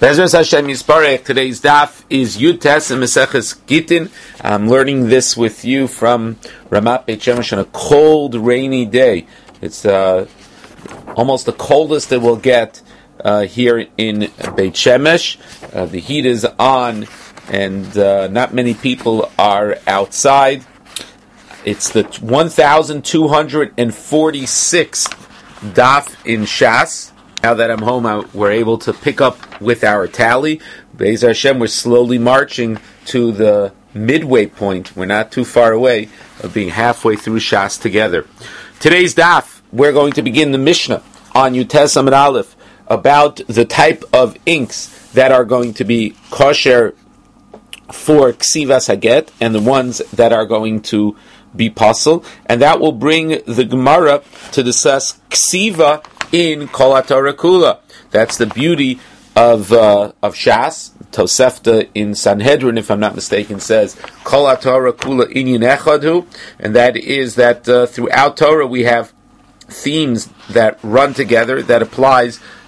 Bezras Hashem Yisparech. Today's daf is Yud Tes and Meseches Gittin. I'm learning this with you from Ramat Beit Shemesh on a cold, rainy day. It's almost the coldest it will get here in Beit Shemesh. The heat is on, and not many people are outside. It's the 1,246th daf in Shas. Now that I'm home, we're able to pick up with our tally. Be'ez Hashem, we're slowly marching to the midway point. We're not too far away of being halfway through Shas together. Today's daf, we're going to begin the Mishnah on Yutes Amud Aleph about the type of inks that are going to be kosher for Ksivas Haget and the ones that are going to be pasul, and that will bring the Gemara to discuss Ksiva in Kol HaTorah Kula. That's the beauty of Shas. Tosefta in Sanhedrin, if I'm not mistaken, says Kol HaTorah Kula Inyan Echad, and that is that throughout Torah we have themes that run together that apply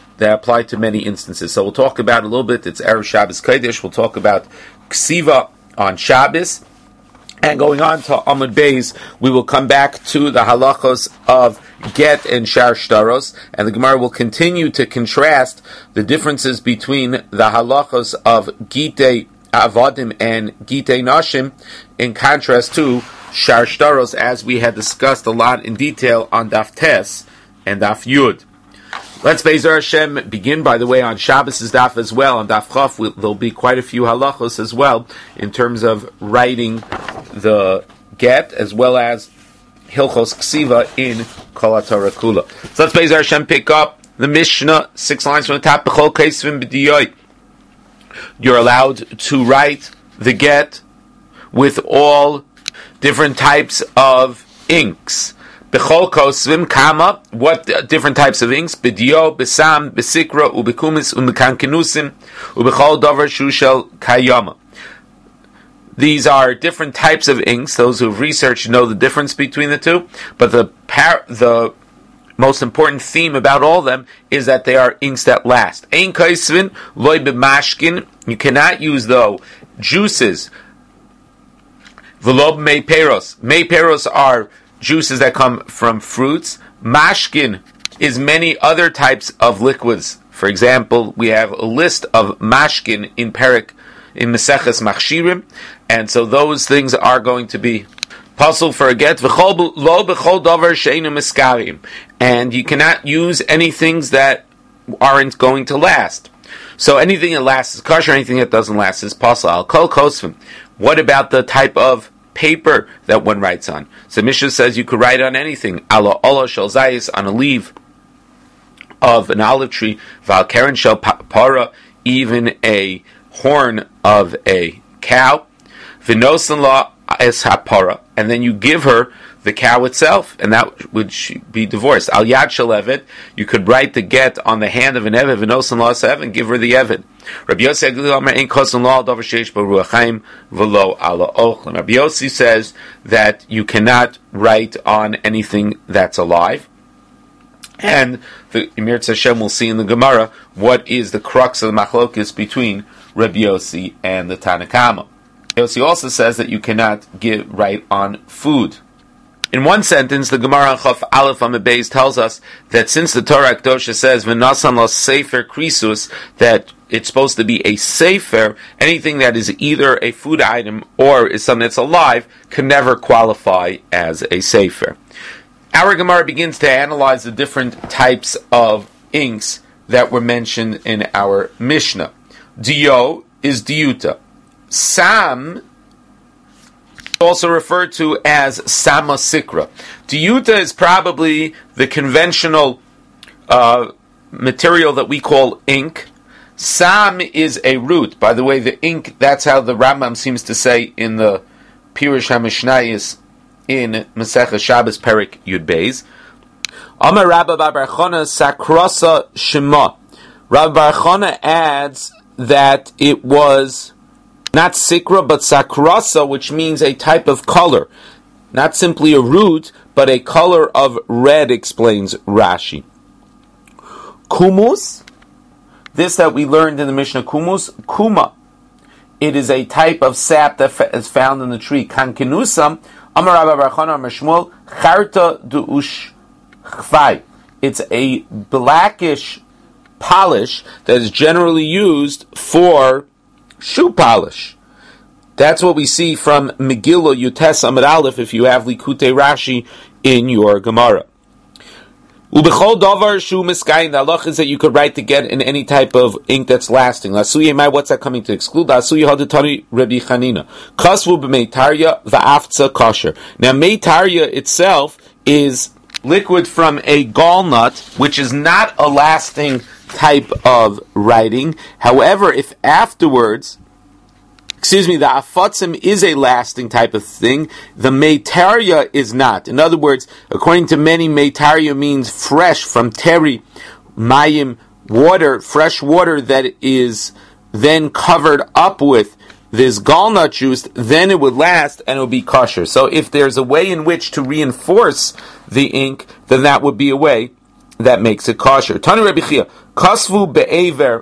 to many instances. So we'll talk about a little bit. It's Erev Shabbos Kodesh. We'll talk about Ksiva on Shabbos. And going on to Amud Beis, we will come back to the halachos of get and shar shtaros, and the Gemara will continue to contrast the differences between the halachos of gitei avodim and gitei nashim in contrast to shar shtaros, as we had discussed a lot in detail on Daf Tes and Daf Yud. Let's Be'ezer Hashem begin, by the way, on Shabbos' daf as well. On Daf Chaf, there'll be quite a few halachos as well in terms of writing the get as well as Hilchos Ksiva in Kol HaTorah Kula. So let's Be'ezer Hashem pick up the Mishnah, 6 lines from the top. B'chol Kesvim B'diyoy. You're allowed to write the get with all different types of inks. B'chol kosvim kama, what different types of inks? B'dio, b'sam, b'sikra, u'b'kumis, u'b'kankenusim, u'b'chol davar shushel kayama. These are different types of inks. Those who've researched know the difference between the two, but the most important theme about all of them is that they are inks that last. Ein kosvin, loy b'mashkin, you cannot use, though, juices. V'lo b'mei peros. Mei peros are juices that come from fruits. Mashkin is many other types of liquids. For example, we have a list of mashkin in Meseches Machshirim, and so those things are going to be pasul for a get. And you cannot use any things that aren't going to last. So anything that lasts is kosher, anything that doesn't last is pasul. Al kol kosvim. What about the type of paper that one writes on? So Mishnah says you could write on anything. Ala ola shel zayis, on a leaf of an olive tree. Val keren shel para, even a horn of a cow. V'nosan la es hapara, and then you give her the cow itself, and that would be divorced. Al yad shel eved, you could write the get on the hand of an eved. V'nosan la es eved, and give her the eved. Rabbi Yossi Rabbi Yossi says that you cannot write on anything that's alive. And the Emir Tzashem will see in the Gemara what is the crux of the machlokes between Rabbi Yossi and the Tanna Kama. Yossi also says that you cannot write on food. In one sentence, the Gemara on Chaf Aleph Amud Beis tells us that since the Torah Kedosha says "V'nasan lo sefer krisus," that it's supposed to be a sefer, anything that is either a food item or is something that's alive can never qualify as a sefer. Our Gemara begins to analyze the different types of inks that were mentioned in our Mishnah. Dio is diuta. Sam, also referred to as Sama Sikra. Diuta is probably the conventional material that we call ink. Sam is a root. By the way, the ink, that's how the Rambam seems to say in the Pirush HaMishnayos in Masechah Shabbos Perik Yud Beis. Amar Rabba Bar Chana Sakrasa Shema. Rabbi Bar Chana adds that it was not sikra, but sakrasa, which means a type of color. Not simply a root, but a color of red, explains Rashi. Kumus, This that we learned in the Mishnah Kumus, Kuma. It is a type of sap that is found in the tree. Kankinusam, Amar Rabbi Bar Chana Amar Shmuel, Charta du'ush chvai. It's a blackish polish that is generally used for shoe polish. That's what we see from Megillah Yutes Amud Aleph if you have Likutei Rashi in your Gemara. Ubechol davar shu miskayin. The halach is that you could write to get in any type of ink that's lasting. Lasuye mai, what's that coming to exclude? Lasuye hadutari Rabbi Chanina. Kasvu b'meitarya va'aftza kosher. Now meitarya itself is liquid from a gallnut, which is not a lasting type of writing. However, if afterwards, the afatzim is a lasting type of thing, the meitarya is not. In other words, according to many, meitarya means fresh from teri, mayim, water, fresh water that is then covered up with this gallnut juice, then it would last and it would be kosher. So if there's a way in which to reinforce the ink, then that would be a way that makes it kosher. Tani Rabbi Chia, kasvu be'ever.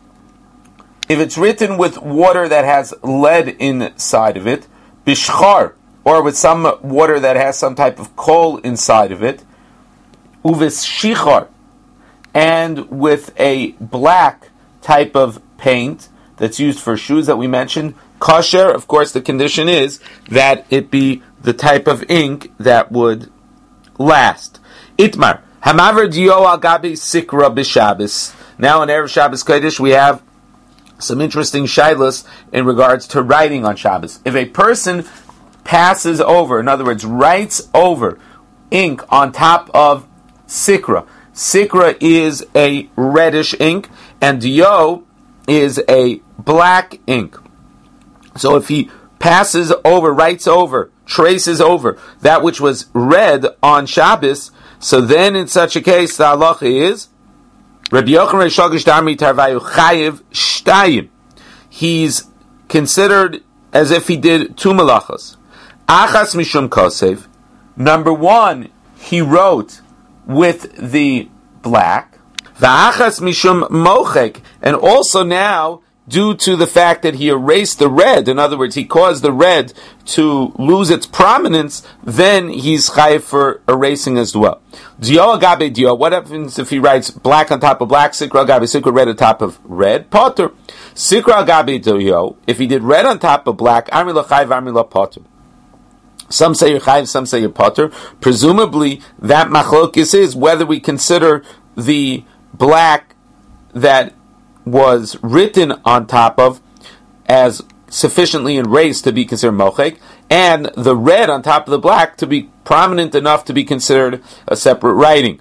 If it's written with water that has lead inside of it, bishchar, or with some water that has some type of coal inside of it, uvis shichar, and with a black type of paint that's used for shoes that we mentioned, kosher, of course the condition is that it be the type of ink that would last. Itmar, hamaver dio al gabi sikra b'Shabbos. Now in Erev Shabbos Kodesh we have some interesting shaylas in regards to writing on Shabbos. If a person passes over, in other words, writes over ink on top of sikra. Sikra is a reddish ink, and dio is a black ink. So if he passes over, writes over, traces over that which was red on Shabbos, so then in such a case the halacha is Rabbi Yochanan Shagish Darmi Tarvayu Chayiv Shtayim. He's considered as if he did two malachas. Achas Mishum Kosev. Number one, he wrote with the black. V'achas Mishum Mochek. And also now, due to the fact that he erased the red, in other words, he caused the red to lose its prominence, then he's chayiv for erasing as well. Dio agabe dio. What happens if he writes black on top of black, sikra agabe sikra, red on top of red? Potter. Sikra agabe dio. If he did red on top of black, amri la chayiv, amri la potter. Some say you're chayiv, some say you're potter. Presumably, that machlokis is whether we consider the black that was written on top of as sufficiently erased to be considered mochek, and the red on top of the black to be prominent enough to be considered a separate writing.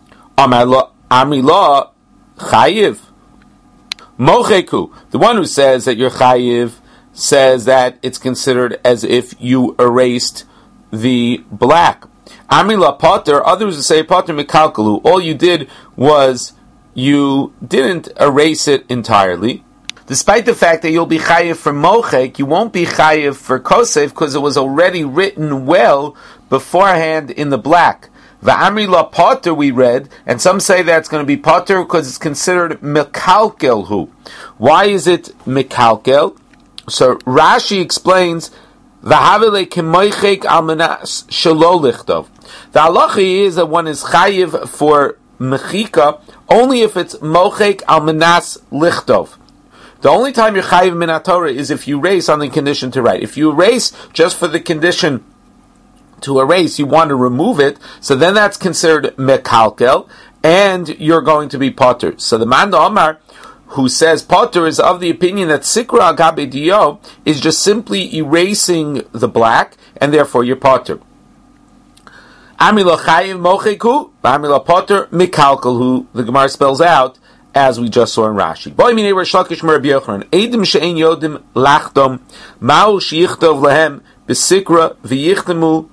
Amri la chayiv mocheku. The one who says that you're chayiv says that it's considered as if you erased the black. Amri la potter. Others who say potter mikalkalu. All you did was you didn't erase it entirely. Despite the fact that you'll be chayiv for mochek, you won't be chayiv for kosev because it was already written well beforehand in the black. Va'amri la potter we read, and some say that's going to be potter because it's considered mekalkel hu. Why is it mekalkel? So Rashi explains, V'havele kemoichek almanas shelo lichtov. The halacha is that one is chayiv for mechika only if it's mochek almanas lichtov. The only time you're chayiv min haTorah is if you erase on the condition to write. If you erase just for the condition to erase, you want to remove it, so then that's considered mekalkel, and you're going to be potter. So the man Omar, who says potter, is of the opinion that sikra agabe dio is just simply erasing the black, and therefore you're potter. Amila chayiv mocheku, amila potter mikalkel, the Gemara spells out as we just saw in Rashi. Boy minei Rish Lakish mer Rabbi Yochanan, edim she'ein yodim lachdom, ma'u sheyichtov lehem b'sikra v'yichtemu.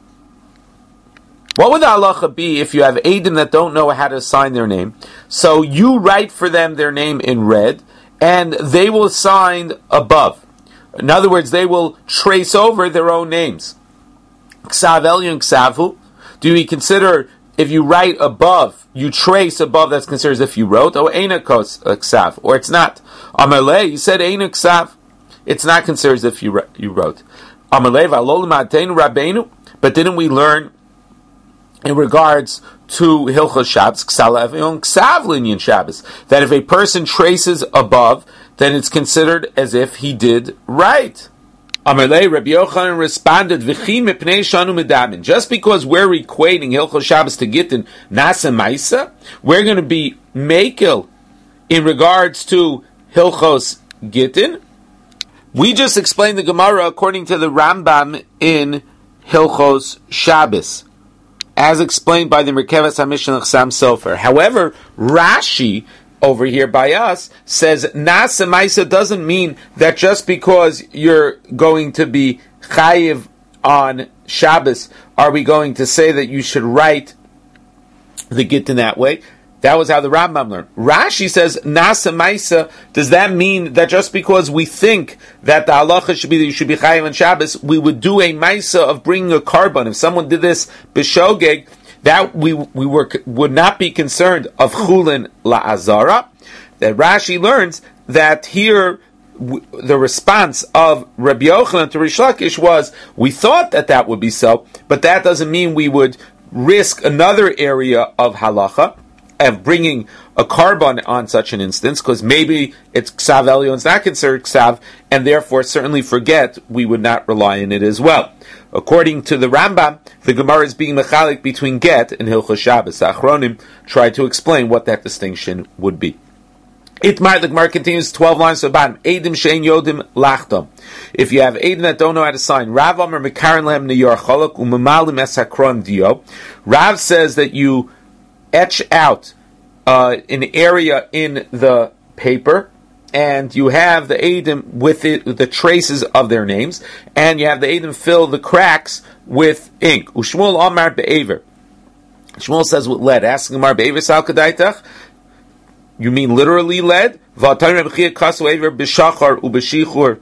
What would the halacha be if you have edim that don't know how to sign their name? So you write for them their name in red, and they will sign above. In other words, they will trace over their own names. Ksav elyon ksavhu. Do we consider if you write above, you trace above, that's considered as if you wrote, or eina ksav, or it's not. Amalei, you said eina ksav, it's not considered as if you wrote. Amalei v'alol ma'ateinu rabbeinu, but didn't we learn in regards to Hilchos Shabbos, ksav linyan Shabbos, that if a person traces above, then it's considered as if he did right. Amalei, Rabbi Yochanan responded, V'chi mipnei shanu medamin. Just because we're equating Hilchos Shabbos to Gittin Nasa Maisa, we're going to be makel in regards to Hilchos Gittin. We just explained the Gemara according to the Rambam in Hilchos Shabbos, as explained by the Merkevas HaMishnah Chassam Sofer. However, Rashi over here by us says Nasa Maisa doesn't mean that just because you're going to be chayiv on Shabbos, are we going to say that you should write the Gittin that way? That was how the Rambam learned. Rashi says Nasa Maisa, does that mean that just because we think that the halacha should be that you should be chayiv on Shabbos, we would do a Maisa of bringing a carbon? If someone did this b'shogeg, that we would not be concerned of chulin la'azara. That Rashi learns that here the response of Rabbi Yochanan to Rish Lakish was, we thought that would be so, but that doesn't mean we would risk another area of halacha of bringing a carbon on such an instance, because maybe it's ksav elyon, it's not considered ksav, and therefore certainly forget we would not rely on it as well. According to the Rambam, the Gemara is being mechalik between get and Hilchos Shabbos. The Achronim tried to explain what that distinction would be. Itmar, the Gemara continues 12 lines to the bottom. Eidim shein yodim lachtam. If you have Eidim that don't know how to sign, Rav Amar mekarin lehem niyar cholok umamalim es hakron dio. Rav says that you etch out an area in the paper, and you have the Eidim with the traces of their names, and you have the Eidim fill the cracks with ink. Ushmuel Amar be'aver. Shmuel says with lead. Asking Amar be'aver sal kadaitach. You mean literally lead? V'atayim Rebchia kasu aver b'shachar u'b'shichur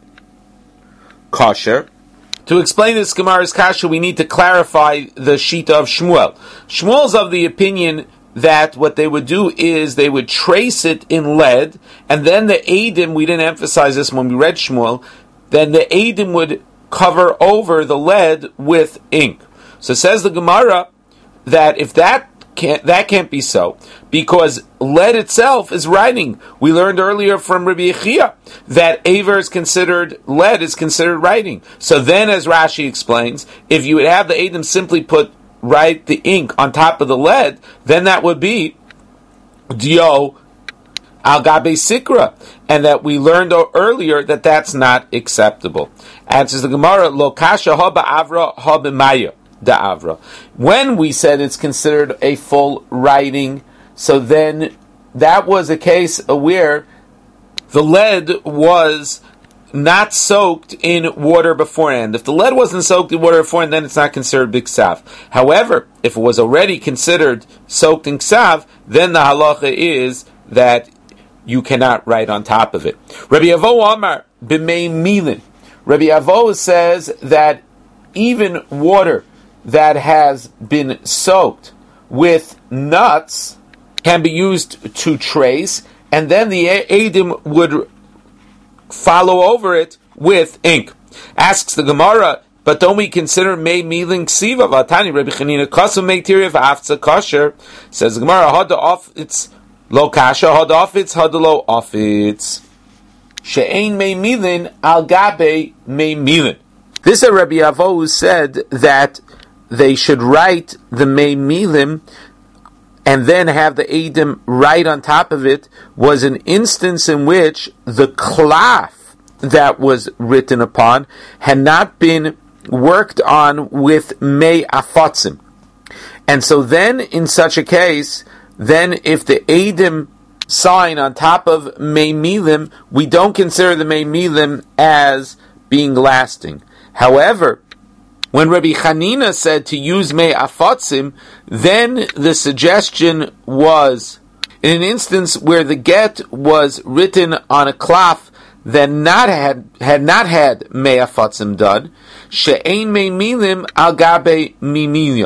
kasher. To explain this Gemara's kasha, we need to clarify the shita of Shmuel. Shmuel's of the opinion that what they would do is they would trace it in lead, and then the Eidim, we didn't emphasize this when we read Shmuel, then the Eidim would cover over the lead with ink. So says the Gemara that if that can't be so, because lead itself is writing. We learned earlier from Rabbi Yechia that aver is considered, lead is considered writing. So then, as Rashi explains, if you would have the Eidim simply write the ink on top of the lead, then that would be dio al gabe sikra, and that we learned earlier that that's not acceptable. Answers the Gemara, lo kasha ha ba'avra ha b'maya da'avra. When we said it's considered a full writing, so then that was a case where the lead was not soaked in water beforehand. If the lead wasn't soaked in water beforehand, then it's not considered b'ksav. However, if it was already considered soaked in ksav, then the halacha is that you cannot write on top of it. Rabbi Avo Amar b'mei milin. Rabbi Avo says that even water that has been soaked with nuts can be used to trace, and then the Eidim would follow over it with ink. Asks the Gemara, but don't we consider mei milin ksiva vatani Rabbi Chanina kasum mei tiriv afza kosher? Says the Gemara, hada off it's lo kasha, hada off it's hada lo off it's she'ein mei milin al gabe mei milin. This is Rabbi Avo who said that they should write the mei milim and then have the Eidim right on top of it, was an instance in which the cloth that was written upon had not been worked on with mei afotzim. And so then, in such a case, then if the Eidim sign on top of mei milim, we don't consider the mei milim as being lasting. However, when Rabbi Chanina said to use mei afotzim, then the suggestion was, in an instance where the get was written on a cloth that had not had mei afotzim done, she'ein mei milim al gabe mimilion.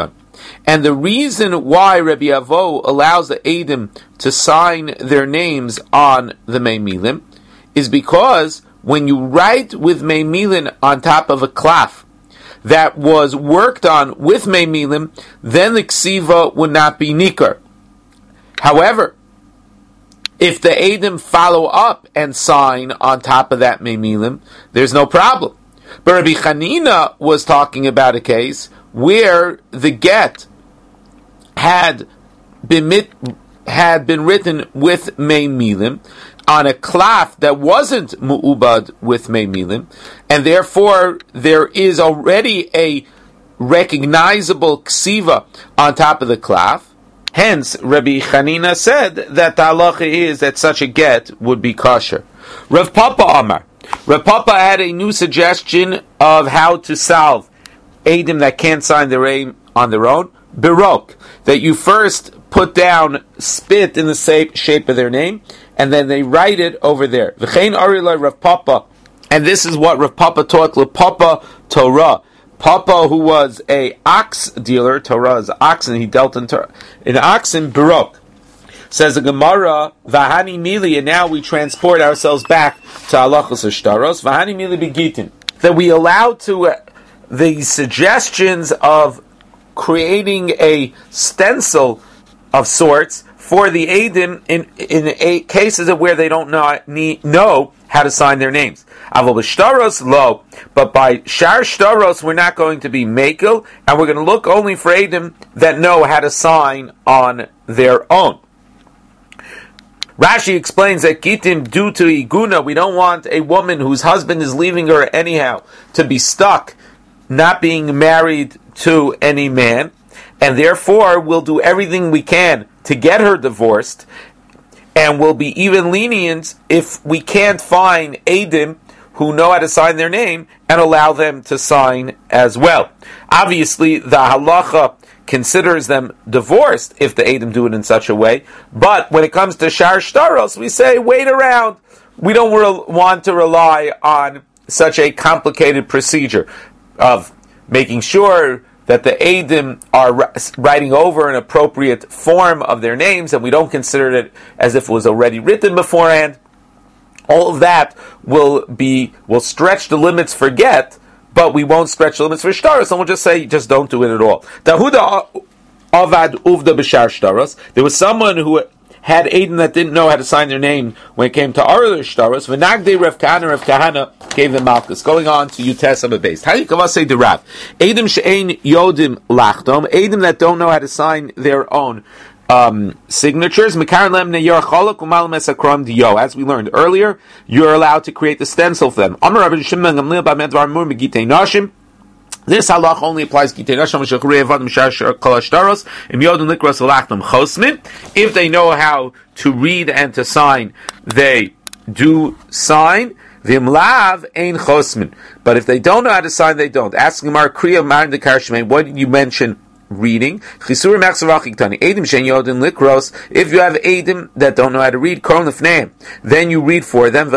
And the reason why Rabbi Avo allows the Eidim to sign their names on the Meimilim is because when you write with Meimilin on top of a klaf that was worked on with Meimilim, then the ksiva would not be nikar. However, if the Eidim follow up and sign on top of that Meimilim, there's no problem. But Rabbi Chanina was talking about a case where the get had been written with Meimilim on a klaf that wasn't mu'ubad with Meimilim, and therefore there is already a recognizable ksiva on top of the klaf. Hence, Rabbi Chanina said that the halacha is that such a get would be kosher. Rav Papa Amar. Rav Papa had a new suggestion of how to solve Eidim that can't sign their name on their own. Birok. That you first put down spit in the shape of their name, and then they write it over there. V'chein arilai Rav Papa. And this is what Rav Papa taught LePapa Torah. Papa, who was a ox dealer, Torah is oxen, he dealt in oxen, Barok. Says the Gemara, Vahani Mili, and now we transport ourselves back to Halachos Ashtaros, Vahani Mili Begitin. That we allow to the suggestions of creating a stencil of sorts for the Eidim in cases of where they don't know how to sign their names. Avol b'shtaros lo, but by shar shtaros we're not going to be mekel, and we're going to look only for Eidim that know how to sign on their own. Rashi explains that gitim due to iguna, we don't want a woman whose husband is leaving her anyhow to be stuck, not being married to any man, and therefore we'll do everything we can to get her divorced, and we'll be even lenient if we can't find Eidim who know how to sign their name and allow them to sign as well. Obviously, the halacha considers them divorced if the Eidim do it in such a way, but when it comes to shar shtaros, we say, wait around. We don't want to rely on such a complicated procedure of making sure that the Eidim are writing over an appropriate form of their names, and we don't consider it as if it was already written beforehand. All of that will stretch the limits for get, but we won't stretch the limits for shtaros, and we'll just say, just don't do it at all. Dahuda avad uvda b'shar shtaros. There was someone who had Eidim that didn't know how to sign their name when it came to Arler Shtaros. V'nagdei Rav Kahana gave them Malchus. Going on to Yutes on the base. How do you say the Rav? Eidim she'ein yodim lachtom. Eidim that don't know how to sign their own signatures. Mekaran lemne yarcholok u'mal mesakram diyo. As we learned earlier, you're allowed to create the stencil for them. Amar Rabbi Shimon Gamliel b'medvar mur megitei nashim. This halach only applies if they know how to read and to sign, they do sign. But if they don't know how to sign, they don't. Asking Mar Kriya Mar the Karshmain, what did you mention reading? If you have Eidim that don't know how to read, then you read for them.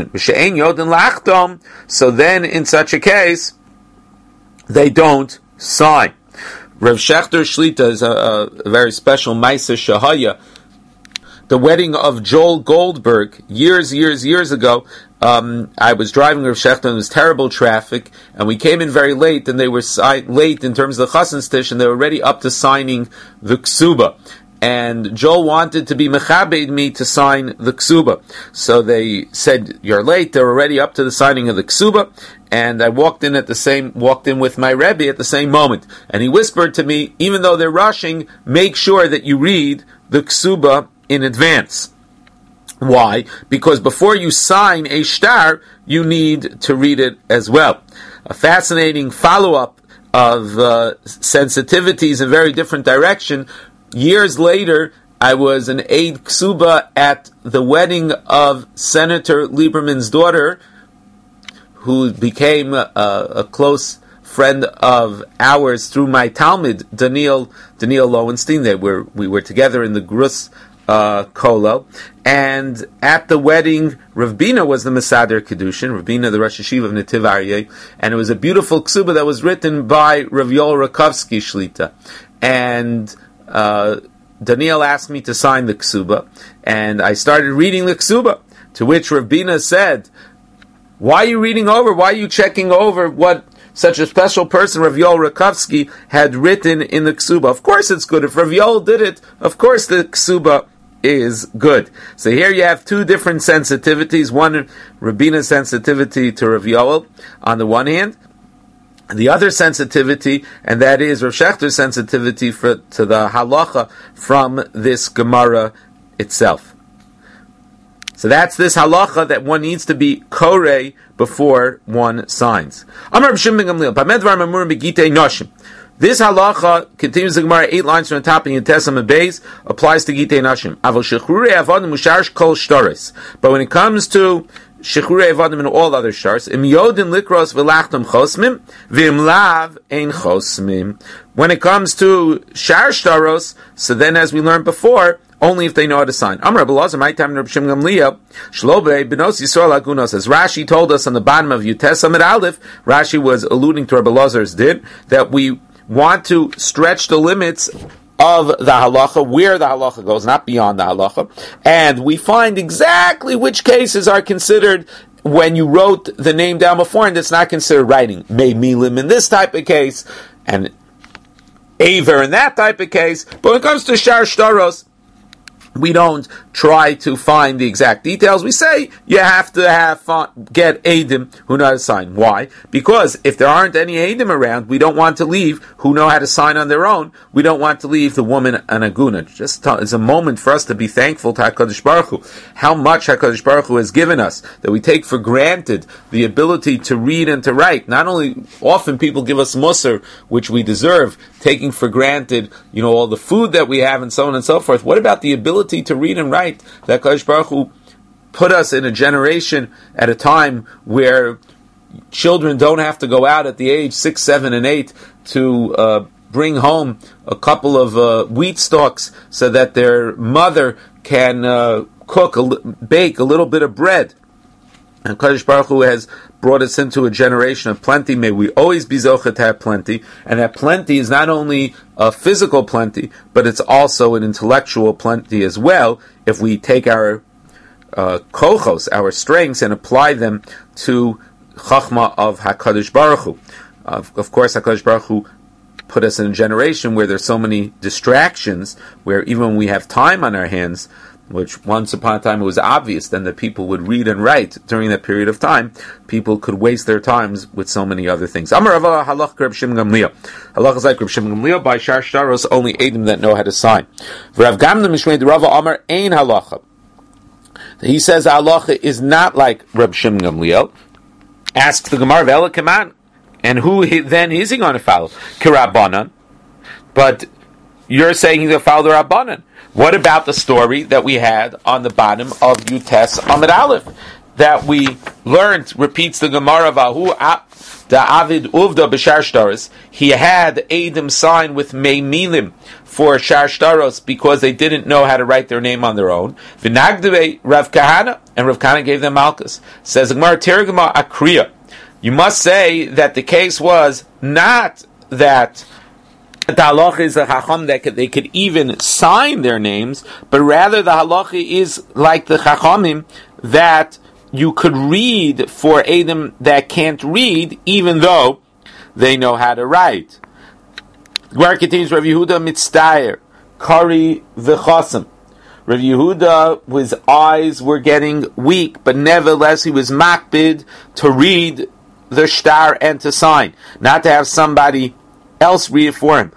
So then in such a case, they don't sign. Rav Shechter Shlita is a very special Maisa Shahaya. The wedding of Joel Goldberg, years ago, I was driving Rav Shechter, and there was terrible traffic, and we came in very late, and they were late in terms of the Chassan Stish, and they were already up to signing the Ksuba. And Joel wanted to be mechabed me to sign the ksuba. So they said, you're late, they're already up to the signing of the ksuba. And I walked in with my Rebbe at the same moment. And he whispered to me, even though they're rushing, make sure that you read the ksuba in advance. Why? Because before you sign a shtar, you need to read it as well. A fascinating follow-up of sensitivities in very different direction. Years later, I was an aide ksuba at the wedding of Senator Lieberman's daughter, who became a close friend of ours through my Talmud, Daniel Lowenstein. We were together in the Grus Kolo, and at the wedding, Rav Bina was the Mesader Kedushin, Rav Bina, the Rosh Hashiva of Netiv Aryeh, and it was a beautiful ksuba that was written by Rav Yoel Rakovsky Shlita. and Daniel asked me to sign the ksuba, and I started reading the ksuba, to which Rav Bina said, why are you reading over? Why are you checking over what such a special person, Rav Yoel Rakovsky, had written in the ksuba? Of course it's good. If Rav Yoel did it, of course the ksuba is good. So here you have two different sensitivities. One, Rav Bina's sensitivity to Rav Yoel on the one hand, the other sensitivity, and that is Rav Shechter's sensitivity to the halacha from this Gemara itself. So that's this halacha that one needs to be korei before one signs. Amar Rav Shimon ben Gamliel, Pamed Dvar Mamurim Begitei Noshim. This halacha continues the Gemara 8 lines from the top in Yetesam and Beis, applies to Gitei Noshim. Avol Shechrurei Avodim Musharsh Kol Shtoris. But when it comes to Shechrurei Avodim and all other stars, Im Yodin Likros V'lachtam Chosmim, V'im Lav Ein Chosmim. When it comes to Shar Shtaros, so then as we learned before, only if they know how to sign. Amar Rabbi Elazar, my time in Rabbi Shimon Gamliel, Shlobe Benos Yisrael Agunos, as Rashi told us on the bottom of Yutes Amid Aleph, Rashi was alluding to Rabbi Elazar's din, that we want to stretch the limits of the halacha, where the halacha goes, not beyond the halacha, and we find exactly which cases are considered when you wrote the name down before, and it's not considered writing. May milim in this type of case, and aver in that type of case, but when it comes to shar shtaros, we don't try to find the exact details. We say you have to get Eidim who know how to sign. Why? Because if there aren't any Eidim around, we don't want to leave who know how to sign on their own. We don't want to leave the woman an aguna. It's a moment for us to be thankful to HaKadosh Baruch Hu. How much HaKadosh Baruch Hu has given us, that we take for granted the ability to read and to write. Not only, often people give us musar, which we deserve, taking for granted, all the food that we have and so on and so forth. What about the ability to read and write? That HaKadosh Baruch Hu put us in a generation at a time where children don't have to go out at the age 6, 7, and 8 to bring home a couple of wheat stalks so that their mother can bake a little bit of bread. And HaKadosh Baruch Hu has brought us into a generation of plenty. May we always be zocheh to have plenty. And that plenty is not only a physical plenty, but it's also an intellectual plenty as well, if we take our kochos, our strengths, and apply them to chachma of HaKadosh Baruch Hu. Of course, HaKadosh Baruch Hu put us in a generation where there's so many distractions, where even when we have time on our hands, which once upon a time it was obvious then that people would read and write during that period of time, people could waste their times with so many other things. Amar Rava halach Reb Shimon Gamliel. Halach is like Reb Shimon Gamliel, by shar shtaros, only Eidim that know how to sign. V'Rav Gamna Mishmei Rava Amar ein halacha. He says halacha is not like Reb Shimon Gamliel. Asks the Gemara V'Ela Kaman, and who then is he going to follow? K'Rabbanan. But you're saying he's going to follow the Rabbanan. What about the story that we had on the bottom of Yutes Amid Aleph that we learned, repeats the Gemara, Vahu the Avid Uvda b'Shar Shtaros. He had Eidim sign with Mei Milim for Shar Shtaros because they didn't know how to write their name on their own. V'Nagdeve Rav Kahana, and Rav Kahana gave them Malchus. Says the Gemara, Terigma Akriya. You must say that the case was not that the halacha is a chacham that they could even sign their names, but rather the halacha is like the chachamim that you could read for Eidim that can't read, even though they know how to write. Gemara continues, Rav Yehuda mitztayer, kari v'chasam. Rav Yehuda, his eyes were getting weak, but nevertheless he was makbid to read the shtar and to sign, not to have somebody else read it for him.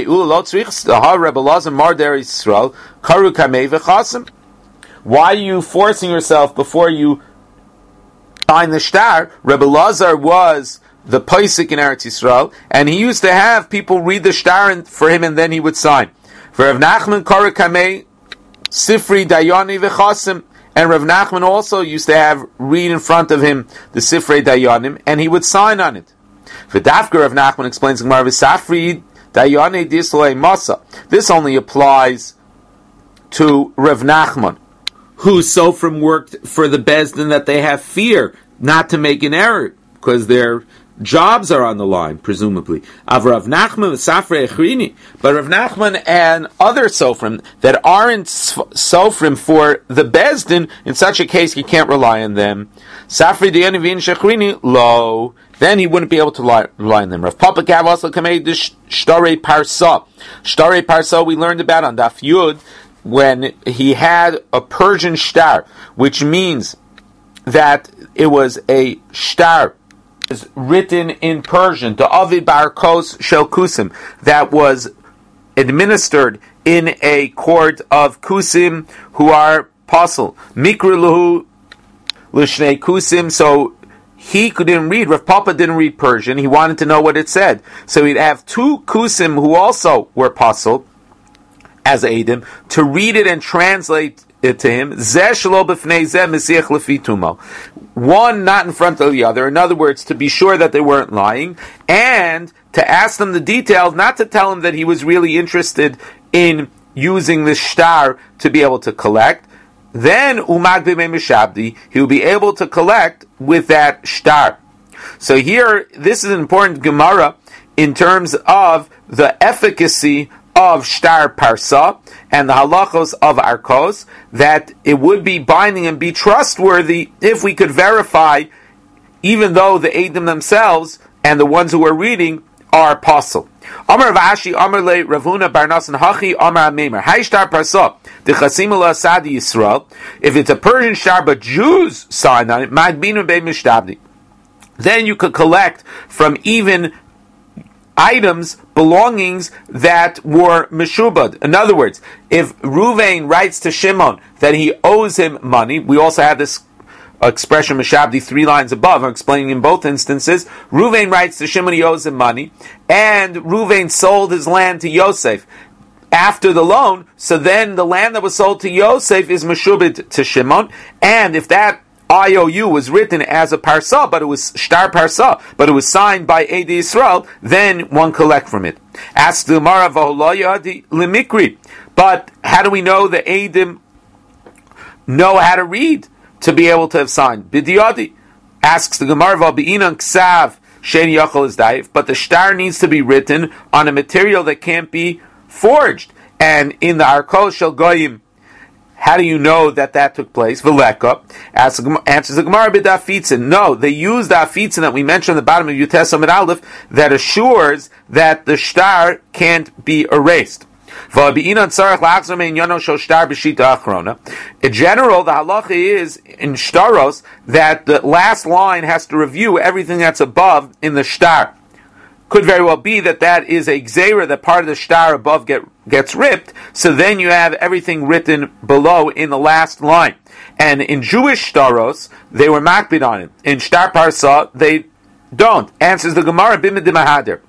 Why are you forcing yourself before you sign the shtar? Rebbe Lazar was the Paisik in Eretz Yisrael, and he used to have people read the shtar for him, and then he would sign. For Rav Nachman Karu Kamei Sifri Dayani V'Chasim, and Rav Nachman also used to have read in front of him the Sifrei Dayanim, and he would sign on it. V'dafka Rav Nachman explains Gemara v'Safri Dayane Dislei Masa. This only applies to Rav Nachman, whose Sofrim worked for the Bezdin that they have fear not to make an error, because they're jobs are on the line, presumably. Av Rav Nachman Safrei Echrini, but Rav Nachman and other Sofrim that aren't Sofrim for the Bezdin, in such a case, you can't rely on them. Safrei Deyanivin Shechrini, lo. Then he wouldn't be able to rely on them. Rav Papa Gav also made the Shtarei Parsa. Shtarei Parsa we learned about on Daf Yud when he had a Persian shtar, which means that it was a shtar written in Persian, the Avid Bar Kos Shel Kusim, that was administered in a court of Kusim who are Pasul. Mikra Luhu Lushnei Kusim, so he couldn't read. Rav Papa didn't read Persian. He wanted to know what it said. So he'd have two Kusim who also were Pasul, as Eidim, to read it and translate it to him. One not in front of the other. In other words, to be sure that they weren't lying, and to ask them the details, not to tell him that he was really interested in using the shtar to be able to collect. Then he will be able to collect with that shtar. So here, this is an important Gemara in terms of the efficacy of shtar parsa and the halachos of arkos, that it would be binding and be trustworthy if we could verify, even though the Eidim themselves and the ones who are reading are apostle. Amar Vashi, Amar Le, Ravuna, Barnas, and Hachi, Amar Amemar. Hai shtar parsa, the Chasimula Sadi Yisrael. If it's a Persian shtar, but Jews sign on it, Magbinu Be Mishtabdi. Then you could collect from even items, belongings that were meshubad. In other words, if Ruvain writes to Shimon that he owes him money, we also have this expression Meshabdi 3 lines above, I'm explaining in both instances. Ruvain writes to Shimon he owes him money, and Ruvain sold his land to Yosef after the loan, so then the land that was sold to Yosef is meshubad to Shimon, and if that IOU was written as a parsa, but it was shtar parsa, but it was signed by Eidei Yisrael, then one collect from it. Ask the Gemara v'holayadi limikri. But how do we know the Eidim know how to read to be able to have signed? B'diyadi. Asks the Gemara v'bi'inan ksav shein yachol is daif. But the shtar needs to be written on a material that can't be forged. And in the Arkos Shel Goyim, how do you know that took place? Veleka answers the Gemara b'dafitzin. No, they use the afitzin that we mentioned at the bottom of Yutes Amid Aleph that assures that the shtar can't be erased. In general, the halacha is in shtaros that the last line has to review everything that's above in the shtar. Could very well be that is a gzeira, that part of the shtar above gets ripped, so then you have everything written below in the last line. And in Jewish shtaros, they were makbid on it. In shtar parsa, they don't. Answers the Gemara, bimid mahader.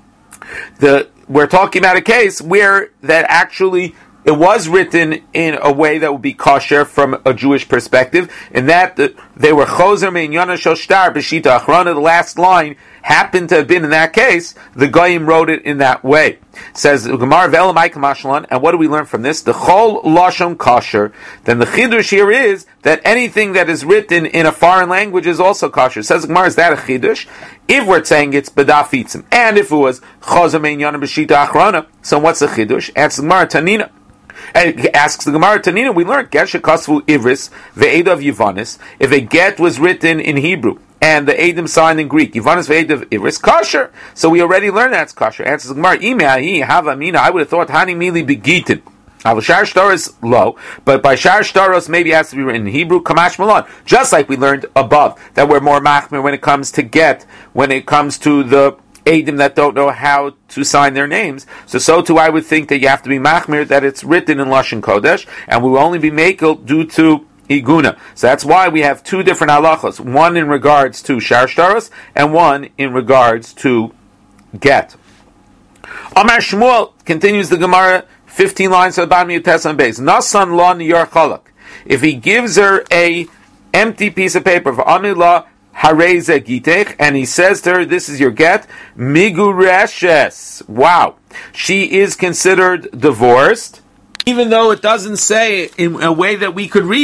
We're talking about a case where that actually it was written in a way that would be kosher from a Jewish perspective, in that they were chozer me'inyana shel shtar b'shita achrona. The last line happened to have been in that case. The Goyim wrote it in that way. Says Gemara ve'elamai kamashlan. And what do we learn from this? The chol lashon kosher. Then the chidush here is that anything that is written in a foreign language is also kosher. Says Gemara, is that a chidush? If we're saying it's bedafitzim, and if it was chozer me'inyana b'shita achrona, so what's the chidush? Answer Gemara Tanina. And asks the Gemara Tanina, we learned get shekasvu ivris ve'edav yivanis. If a get was written in Hebrew and the edim signed in Greek, yivanis ve'edav ivris, kosher. So we already learned that's kosher. Answers the Gemara, imeahi hava mina. I would have thought hani mili begitin. Shar shtaros low, but by shar shtaros maybe it has to be written in Hebrew. Kamash malon, just like we learned above that we're more machmir when it comes to get, when it comes to the Eidim that don't know how to sign their names. So too I would think that you have to be machmir that it's written in Lashon Kodesh, and we will only be makel due to iguna. So that's why we have two different halachos, one in regards to shar shtaros, and one in regards to get. Amar Shmuel, continues the Gemara, 15 lines at the bottom of Yutes base. Nasan la niyar chalak. If he gives her a empty piece of paper, v'amilah hareze gitech, and he says to her, this is your get, migureshes. Wow. She is considered divorced, even though it doesn't say in a way that we could read,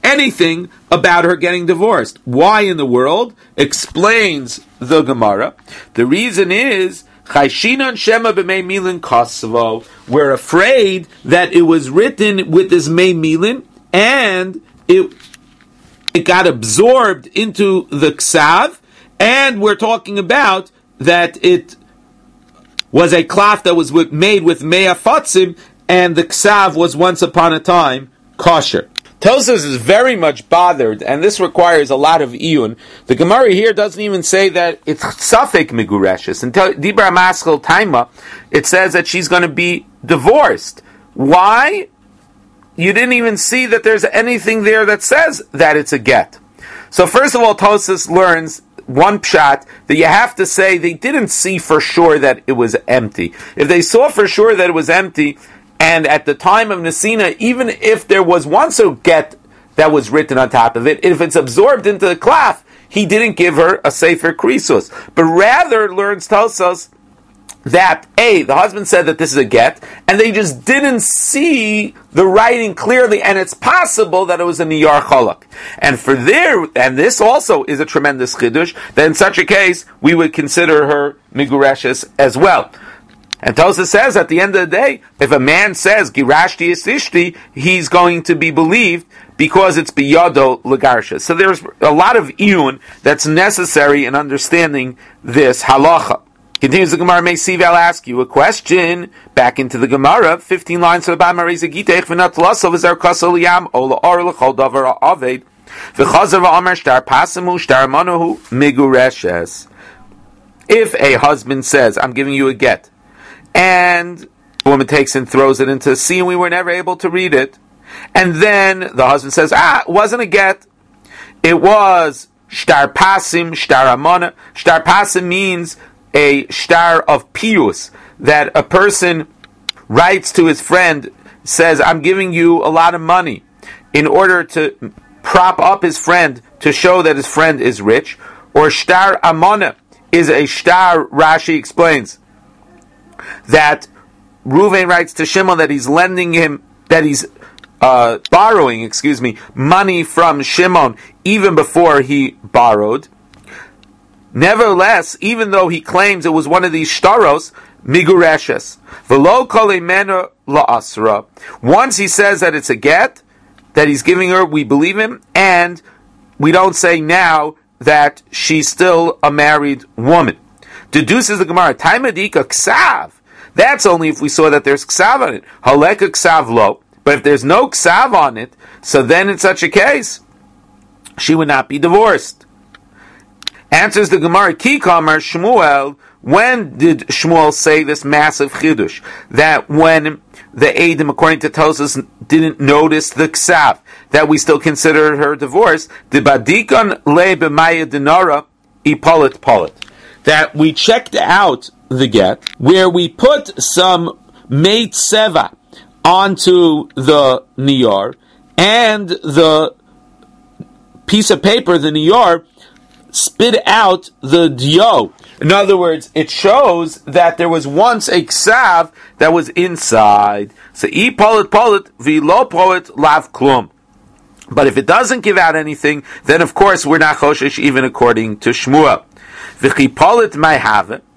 anything about her getting divorced. Why in the world? Explains the Gemara. The reason is Chayshinan Shema b'mei milin kasvo. We're afraid that it was written with this mei milin and it got absorbed into the ksav, and we're talking about that it was a cloth that was made with mei afatzim, and the ksav was once upon a time kosher. Tosfos is very much bothered, and this requires a lot of iyun. The Gemara here doesn't even say that it's safek migureshes. In Dibra Maskal Taima, it says that she's going to be divorced. Why? You didn't even see that there's anything there that says that it's a get. So first of all, Tosfos learns one pshat that you have to say they didn't see for sure that it was empty. If they saw for sure that it was empty, and at the time of Nesina, even if there was once a get that was written on top of it, if it's absorbed into the cloth, he didn't give her a sefer krisos. But rather, learns Tosfos that the husband said that this is a get, and they just didn't see the writing clearly, and it's possible that it was a niyar chalak. And this also is a tremendous chidush, that in such a case, we would consider her migureshes as well. And Tosfos says at the end of the day, if a man says girashti isishti, he's going to be believed because it's biyado legarsha. So there's a lot of iyun that's necessary in understanding this halacha. Continues the Gemara, Meisiv, I'll ask you a question back into the Gemara, 15 lines to the bottom. If a husband says, I'm giving you a get, and the woman takes and throws it into the sea, and we were never able to read it. And then the husband says, it wasn't a get. It was shtar pasim, shtar amana. Shtar pasim means a shtar of pius, that a person writes to his friend, says, I'm giving you a lot of money, in order to prop up his friend, to show that his friend is rich. Or shtar amana is a shtar, Rashi explains, that Reuven writes to Shimon that he's lending him, that he's borrowing, money from Shimon even before he borrowed. Nevertheless, even though he claims it was one of these shtaros, migureshes, v'lo kol imenu la'asra. Once he says that it's a get, that he's giving her, we believe him, and we don't say now that she's still a married woman. Deduces the Gemara, Taimadika ksav. That's only if we saw that there's ksav on it. Haleka ksav lo. But if there's no ksav on it, so then in such a case, she would not be divorced. Answers the Gemara, Ki Kamar Shmuel, when did Shmuel say this massive chidush? That when the Eidim, according to Tosfos, didn't notice the ksav, that we still consider her divorced, the Badikon le b'maya dinara ipolit polit. That we checked out the get, where we put some meit seva onto the niyar, and the piece of paper, the niyar, spit out the dio. In other words, it shows that there was once a ksav that was inside. So, e polit polit, v'lo polit lav klum. But if it doesn't give out anything, then of course we're not choshesh, even according to Shmuel. V'chi polit may have it.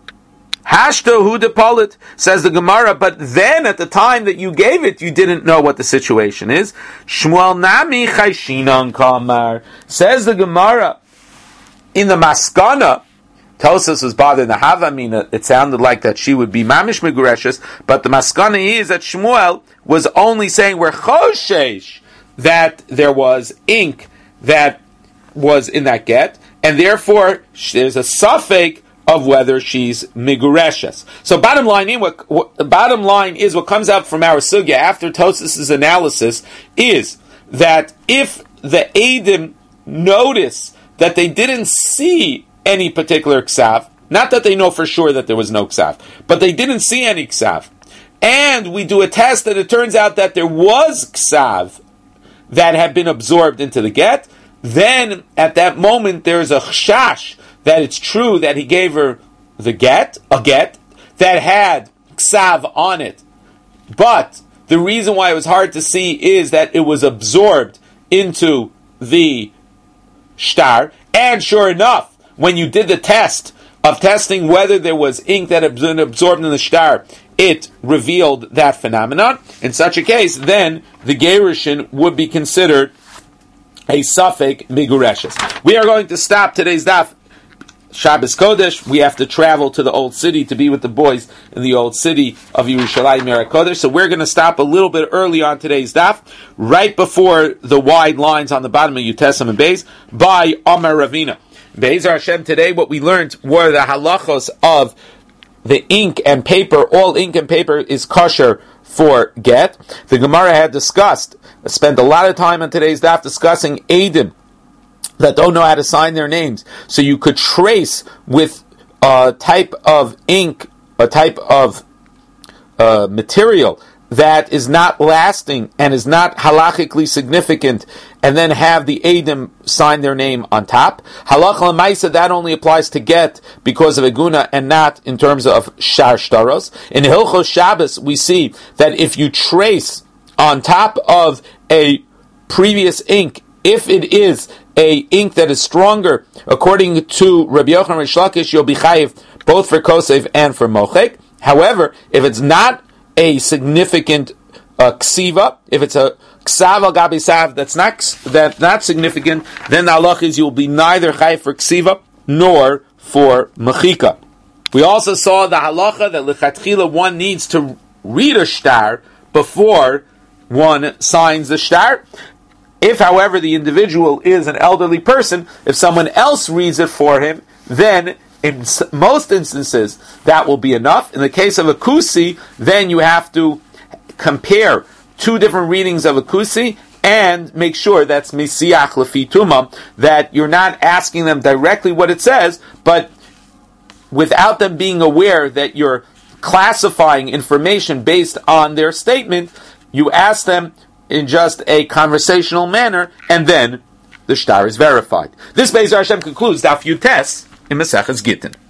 Hashto hu de polit, says the Gemara, but then at the time that you gave it, you didn't know what the situation is. Shmuel nami chayshinan kamar, says the Gemara, in the Maskana, Tosfos was bothered in the Havamina, it sounded like that she would be mamish migureshes, but the Maskana is that Shmuel was only saying we're choshesh, that there was ink that was in that get, and therefore there's a suffix of whether she's migureshes. So bottom line is what comes out from our sugya after Tosfos' analysis is that if the Eidim notice that they didn't see any particular ksav, not that they know for sure that there was no ksav, but they didn't see any ksav, and we do a test and it turns out that there was ksav that had been absorbed into the get, then at that moment there's a chashash that it's true that he gave her the get, a get, that had ksav on it. But the reason why it was hard to see is that it was absorbed into the shtar, and sure enough, when you did the test of testing whether there was ink that had been absorbed in the shtar, it revealed that phenomenon. In such a case, then the gerushin would be considered a safek migureshes. We are going to stop today's daf. Shabbos Kodesh, we have to travel to the old city to be with the boys in the old city of Yerushalayim Yer Kodesh. So we're going to stop a little bit early on today's daf, right before the wide lines on the bottom of Yutesam and Beis, by Amar Ravina. Be'ezer Hashem, today what we learned were the halachos of the ink and paper. All ink and paper is kosher for get. The Gemara had spent a lot of time on today's daf discussing Eidim that don't know how to sign their names. So you could trace with a type of ink, a type of material that is not lasting and is not halachically significant, and then have the Eidim sign their name on top. Halacha l'maisa, that only applies to get because of eguna and not in terms of shar shtaros. In Hilchos Shabbos, we see that if you trace on top of a previous ink, if it is a ink that is stronger, according to Rabbi Yochanan Rish Lakish, you'll be chayiv both for kosev and for mochek. However, if it's not a significant ksiva, if it's a ksav al gabi sav that's not significant, then the halach is you'll be neither chayiv for ksiva nor for mechika. We also saw the halacha that lechatchila one needs to read a shtar before one signs the shtar. If, however, the individual is an elderly person, if someone else reads it for him, then in most instances that will be enough. In the case of a kusi, then you have to compare two different readings of a kusi and make sure that's misiach lefituma, that you're not asking them directly what it says, but without them being aware that you're classifying information based on their statement, you ask them in just a conversational manner, and then the shtar is verified. This Be'ezer Hashem concludes Daf Yutes in Maseches Gittin.